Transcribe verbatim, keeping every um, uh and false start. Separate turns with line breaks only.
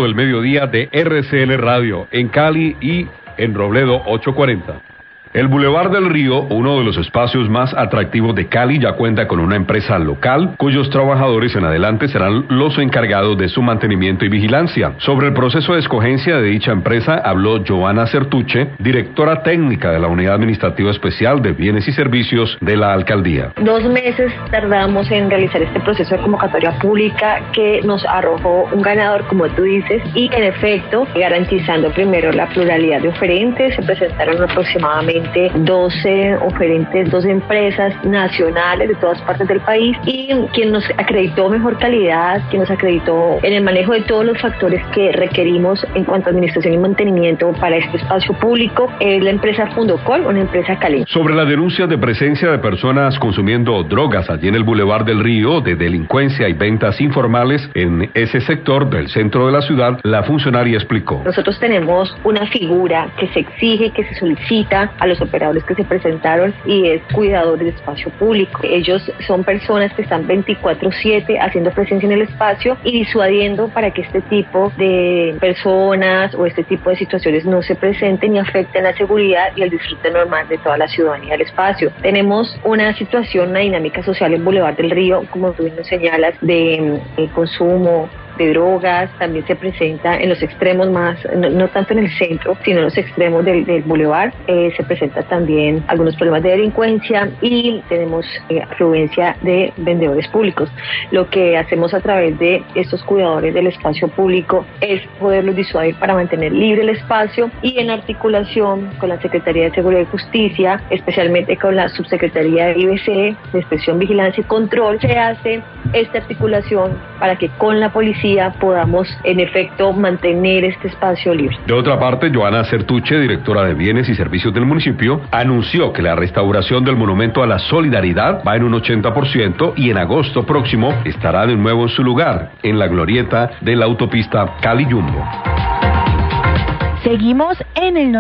del mediodía de R C N Radio en Cali y en Robledo ochocientos cuarenta. El Boulevard del Río, uno de los espacios más atractivos de Cali, ya cuenta con una empresa local cuyos trabajadores en adelante serán los encargados de su mantenimiento y vigilancia. Sobre el proceso de escogencia de dicha empresa habló Joana Certuche, directora técnica de la Unidad Administrativa Especial de Bienes y Servicios de la Alcaldía.
Dos meses tardamos en realizar este proceso de convocatoria pública que nos arrojó un ganador, como tú dices, y en efecto, garantizando primero la pluralidad de oferentes, se presentaron aproximadamente doce oferentes, doce empresas nacionales de todas partes del país, y quien nos acreditó mejor calidad, quien nos acreditó en el manejo de todos los factores que requerimos en cuanto a administración y mantenimiento para este espacio público es la empresa Fundocol, una empresa caleña.
Sobre la denuncia de presencia de personas consumiendo drogas allí en el Boulevard del Río, de delincuencia y ventas informales en ese sector del centro de la ciudad, la funcionaria explicó.
Nosotros tenemos una figura que se exige, que se solicita a los operadores que se presentaron, y es cuidador del espacio público. Ellos son personas que están veinticuatro siete haciendo presencia en el espacio y disuadiendo para que este tipo de personas o este tipo de situaciones no se presenten y afecten la seguridad y el disfrute normal de toda la ciudadanía del espacio. Tenemos una situación, una dinámica social en Boulevard del Río, como tú bien nos señalas, de, de consumo de drogas, también se presenta en los extremos más, no, no tanto en el centro, sino en los extremos del, del bulevar, eh, se presenta también algunos problemas de delincuencia y tenemos eh, afluencia de vendedores públicos. Lo que hacemos a través de estos cuidadores del espacio público es poderlos disuadir para mantener libre el espacio, y en articulación con la Secretaría de Seguridad y Justicia, especialmente con la Subsecretaría de I B C, de Inspección, Vigilancia y Control, se hace esta articulación para que con la policía podamos en efecto mantener este espacio libre.
De otra parte, Joana Certuche, directora de Bienes y Servicios del municipio, anunció que la restauración del Monumento a la Solidaridad va en un ochenta por ciento y en agosto próximo estará de nuevo en su lugar, en la glorieta de la autopista Cali-Jumbo.
Seguimos en el